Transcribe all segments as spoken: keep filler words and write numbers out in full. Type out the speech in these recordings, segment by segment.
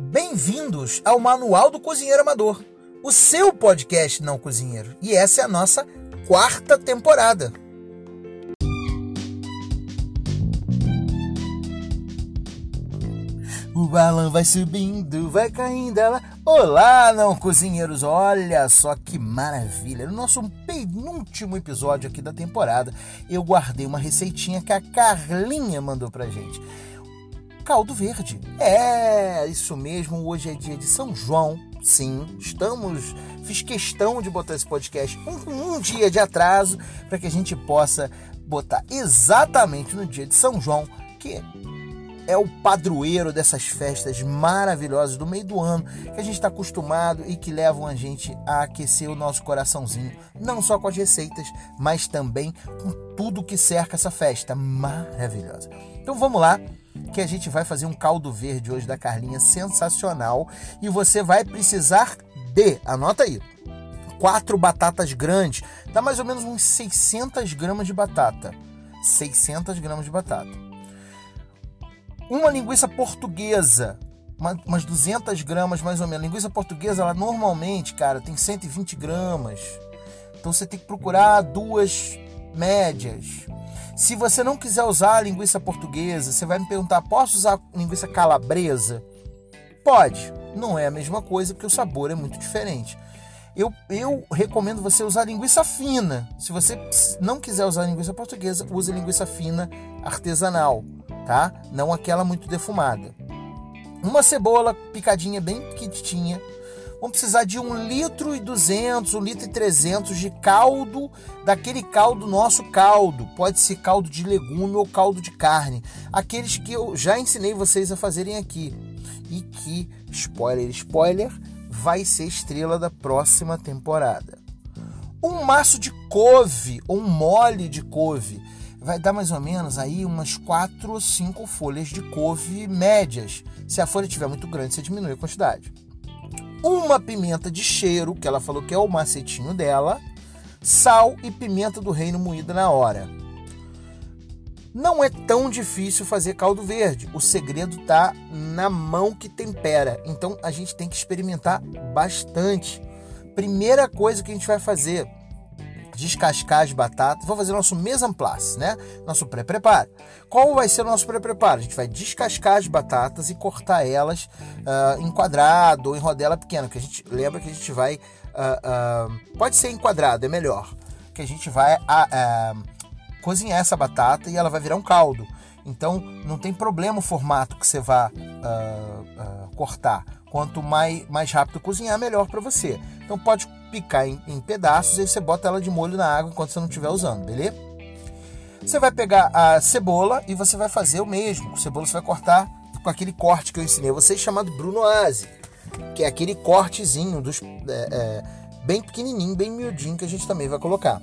Bem-vindos ao Manual do Cozinheiro Amador, o seu podcast não cozinheiro. E essa é a nossa quarta temporada. O balão vai subindo, vai caindo ela. Olá, não cozinheiros, olha só que maravilha. No nosso penúltimo episódio aqui da temporada, eu guardei uma receitinha que a Carlinha mandou pra gente. Caldo verde. É, isso mesmo, hoje é dia de São João. Sim, estamos... Fiz questão de botar esse podcast um, um dia de atraso para que a gente possa botar exatamente no dia de São João, que é o padroeiro dessas festas maravilhosas do meio do ano, que a gente está acostumado e que levam a gente a aquecer o nosso coraçãozinho, não só com as receitas, mas também com tudo que cerca essa festa maravilhosa. Então vamos lá, que a gente vai fazer um caldo verde hoje da Carlinha sensacional, e você vai precisar de, anota aí, quatro batatas grandes, dá mais ou menos uns seiscentas gramas de batata, seiscentas gramas de batata, uma linguiça portuguesa, umas duzentas gramas mais ou menos. A linguiça portuguesa, ela normalmente, cara, tem cento e vinte gramas, então você tem que procurar duas médias. Se você não quiser usar a linguiça portuguesa, você vai me perguntar, posso usar linguiça calabresa? Pode, não é a mesma coisa, porque o sabor é muito diferente. Eu, eu recomendo você usar linguiça fina. Se você não quiser usar linguiça portuguesa, use linguiça fina artesanal, tá? Não aquela muito defumada. Uma cebola picadinha bem pequitinha. Vamos precisar de um litro e duzentos, um litro e trezentos de caldo, daquele caldo, nosso caldo. Pode ser caldo de legume ou caldo de carne. Aqueles que eu já ensinei vocês a fazerem aqui. E que, spoiler, spoiler, vai ser estrela da próxima temporada. Um maço de couve, ou um mole de couve. Vai dar mais ou menos aí umas quatro ou cinco folhas de couve médias. Se a folha estiver muito grande, você diminui a quantidade. Uma pimenta de cheiro, que ela falou que é o macetinho dela, sal e pimenta do reino moída na hora. Não é tão difícil fazer caldo verde, o segredo está na mão que tempera, então a gente tem que experimentar bastante. Primeira coisa que a gente vai fazer, descascar as batatas, vou fazer nosso mise en place, né? Nosso pré-preparo. Qual vai ser o nosso pré-preparo? A gente vai descascar as batatas e cortar elas uh, em quadrado ou em rodela pequena, que a gente lembra que a gente vai, uh, uh, pode ser em quadrado, é melhor, que a gente vai uh, uh, cozinhar essa batata e ela vai virar um caldo. Então não tem problema o formato que você vai uh, uh, cortar. Quanto mais, mais rápido cozinhar, melhor para você. Então pode picar em, em pedaços e você bota ela de molho na água enquanto você não estiver usando, beleza? Você vai pegar a cebola e você vai fazer o mesmo. A cebola você vai cortar com aquele corte que eu ensinei a vocês, chamado brunoise, que é aquele cortezinho dos, é, é, bem pequenininho, bem miudinho, que a gente também vai colocar.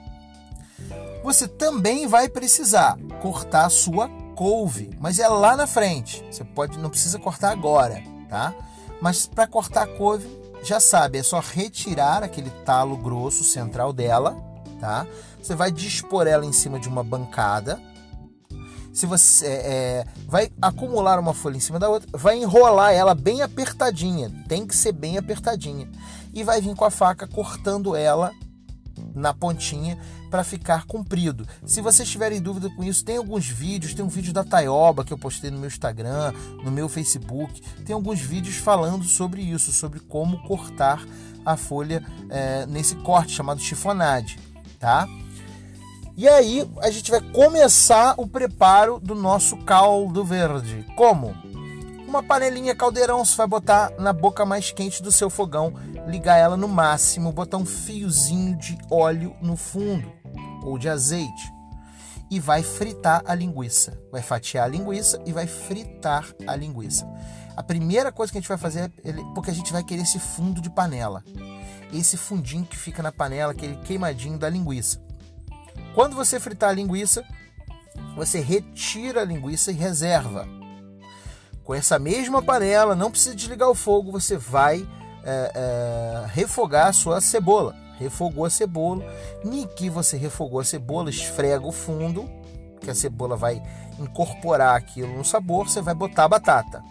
Você também vai precisar cortar a sua couve, mas é lá na frente. Você pode, não precisa cortar agora, tá? Mas para cortar a couve, já sabe, é só retirar aquele talo grosso central dela, tá? Você vai dispor ela em cima de uma bancada. Se você é, vai acumular uma folha em cima da outra, vai enrolar ela bem apertadinha, tem que ser bem apertadinha. E vai vir com a faca cortando ela na pontinha para ficar comprido. Se vocês tiverem dúvida com isso, tem alguns vídeos, tem um vídeo da Taioba que eu postei no meu Instagram, no meu Facebook, tem alguns vídeos falando sobre isso, sobre como cortar a folha é, nesse corte chamado chiffonade, tá? E aí a gente vai começar o preparo do nosso caldo verde. Como? Uma panelinha caldeirão, você vai botar na boca mais quente do seu fogão, ligar ela no máximo, botar um fiozinho de óleo no fundo, ou de azeite, e vai fritar a linguiça. Vai fatiar a linguiça e vai fritar a linguiça. A primeira coisa que a gente vai fazer é, porque a gente vai querer esse fundo de panela, esse fundinho que fica na panela, aquele queimadinho da linguiça. Quando você fritar a linguiça, você retira a linguiça e reserva. Com essa mesma panela, não precisa desligar o fogo, você vai é, é, refogar a sua cebola. Refogou a cebola, e que você refogou a cebola, esfrega o fundo, que a cebola vai incorporar aquilo no sabor, você vai botar a batata.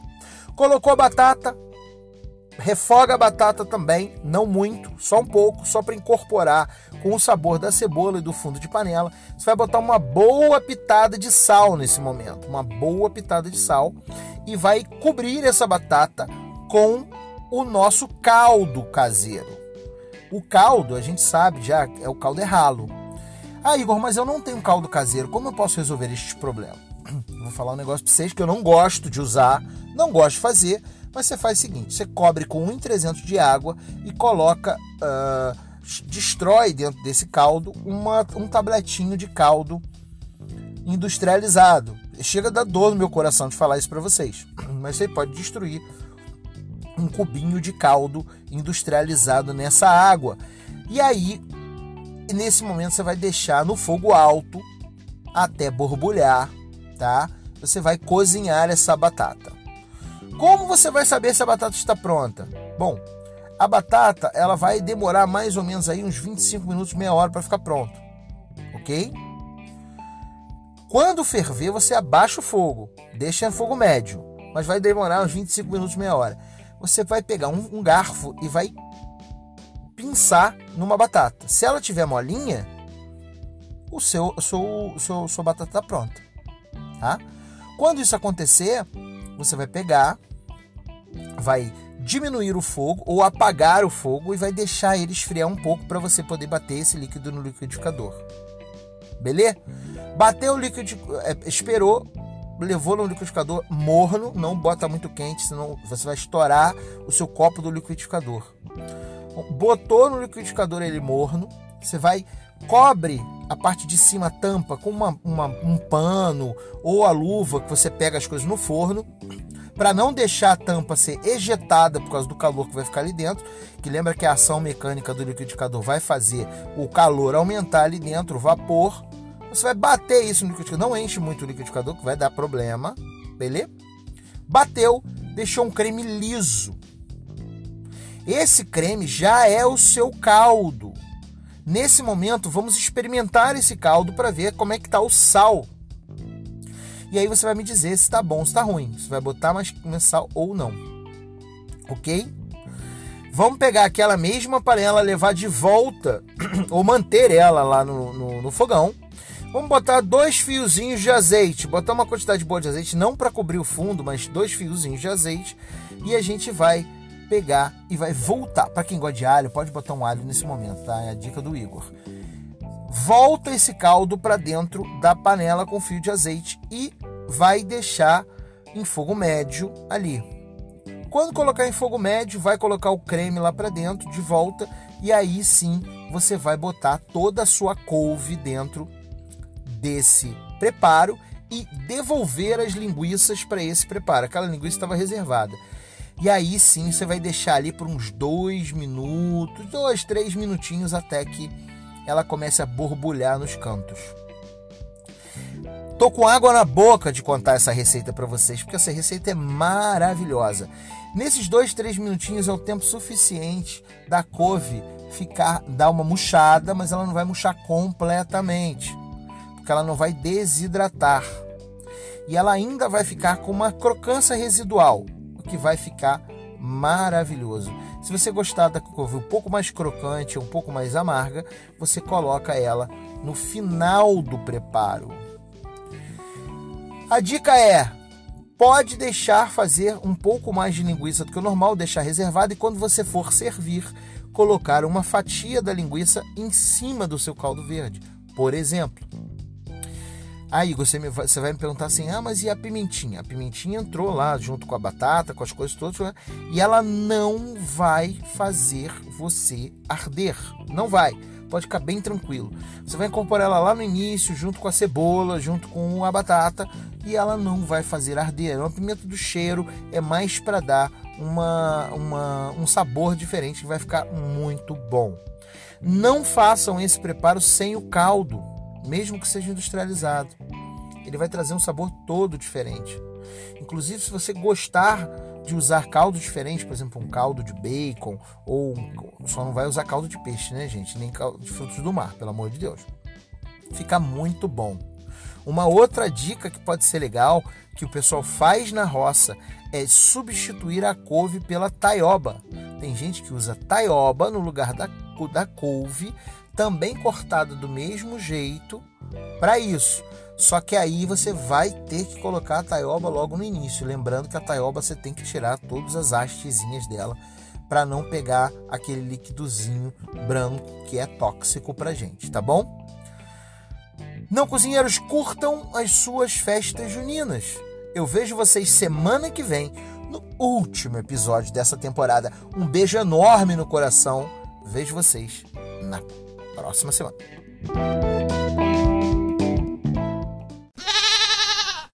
Colocou a batata, refoga a batata também, não muito, só um pouco, só para incorporar com o sabor da cebola e do fundo de panela. Você vai botar uma boa pitada de sal nesse momento, uma boa pitada de sal, e vai cobrir essa batata com o nosso caldo caseiro. O caldo, a gente sabe já, é o caldo é ralo. Ah, Igor, mas eu não tenho caldo caseiro, como eu posso resolver este problema? Vou falar um negócio para vocês que eu não gosto de usar, não gosto de fazer, mas você faz o seguinte, você cobre com um vírgula trezentos de água e coloca, uh, destrói dentro desse caldo uma, um tabletinho de caldo industrializado. Chega a dar dor no meu coração de falar isso para vocês, mas você pode destruir um cubinho de caldo industrializado nessa água. E aí, nesse momento, você vai deixar no fogo alto até borbulhar, tá? Você vai cozinhar essa batata. Como você vai saber se a batata está pronta? Bom, a batata ela vai demorar mais ou menos aí uns vinte e cinco minutos, meia hora para ficar pronto, ok? Quando ferver, você abaixa o fogo, deixa em fogo médio, mas vai demorar uns vinte e cinco minutos, meia hora. Você vai pegar um, um garfo e vai pinçar numa batata. Se ela tiver molinha, o seu, o seu, o seu, sua batata está pronta, tá? Quando isso acontecer, você vai pegar, vai diminuir o fogo ou apagar o fogo e vai deixar ele esfriar um pouco para você poder bater esse líquido no liquidificador. Beleza? Bateu o líquido, esperou, levou no liquidificador morno, não bota muito quente, senão você vai estourar o seu copo do liquidificador. Botou no liquidificador ele morno, você vai, cobre a parte de cima, tampa com uma, uma, um pano ou a luva que você pega as coisas no forno, para não deixar a tampa ser ejetada por causa do calor que vai ficar ali dentro, que lembra que a ação mecânica do liquidificador vai fazer o calor aumentar ali dentro, o vapor. Você vai bater isso no liquidificador, não enche muito o liquidificador que vai dar problema, beleza? Bateu, deixou um creme liso. Esse creme já é o seu caldo. Nesse momento, vamos experimentar esse caldo para ver como é que está o sal. E aí você vai me dizer se está bom ou se está ruim. Se vai botar mais sal ou não. Ok? Vamos pegar aquela mesma panela, levar de volta, ou manter ela lá no, no, no fogão. Vamos botar dois fiozinhos de azeite. Botar uma quantidade boa de azeite, não para cobrir o fundo, mas dois fiozinhos de azeite. E a gente vai pegar e vai voltar. Para quem gosta de alho, pode botar um alho nesse momento, tá? É a dica do Igor. Volta esse caldo para dentro da panela com fio de azeite e vai deixar em fogo médio ali. Quando colocar em fogo médio, vai colocar o creme lá para dentro de volta e aí sim você vai botar toda a sua couve dentro desse preparo e devolver as linguiças para esse preparo. Aquela linguiça estava reservada. E aí sim você vai deixar ali por uns dois minutos, dois, três minutinhos até que ela comece a borbulhar nos cantos. Tô com água na boca de contar essa receita para vocês, porque essa receita é maravilhosa. Nesses dois, três minutinhos é o tempo suficiente da couve ficar, dar uma murchada, mas ela não vai murchar completamente, porque ela não vai desidratar. E ela ainda vai ficar com uma crocância residual, o que vai ficar maravilhoso. Se você gostar da couve um pouco mais crocante, um pouco mais amarga, você coloca ela no final do preparo. A dica é, pode deixar fazer um pouco mais de linguiça do que o normal, deixar reservado, e quando você for servir, colocar uma fatia da linguiça em cima do seu caldo verde, por exemplo. Aí você, me, você vai me perguntar assim, ah, mas e a pimentinha? A pimentinha entrou lá junto com a batata, com as coisas todas, e ela não vai fazer você arder. Não vai. Pode ficar bem tranquilo. Você vai incorporar ela lá no início, junto com a cebola, junto com a batata, e ela não vai fazer arder. É uma pimenta do cheiro, é mais para dar uma, uma, um sabor diferente, que vai ficar muito bom. Não façam esse preparo sem o caldo, mesmo que seja industrializado. Ele vai trazer um sabor todo diferente. Inclusive, se você gostar de usar caldo diferente, por exemplo, um caldo de bacon, ou só não vai usar caldo de peixe, né, gente? Nem caldo de frutos do mar, pelo amor de Deus. Fica muito bom. Uma outra dica que pode ser legal, que o pessoal faz na roça, é substituir a couve pela taioba. Tem gente que usa taioba no lugar da, da couve, também cortada do mesmo jeito para isso. Só que aí você vai ter que colocar a taioba logo no início. Lembrando que a taioba você tem que tirar todas as hastezinhas dela para não pegar aquele líquidozinho branco que é tóxico pra gente, tá bom? Não, cozinheiros, curtam as suas festas juninas. Eu vejo vocês semana que vem, no último episódio dessa temporada. Um beijo enorme no coração. Vejo vocês na próxima semana.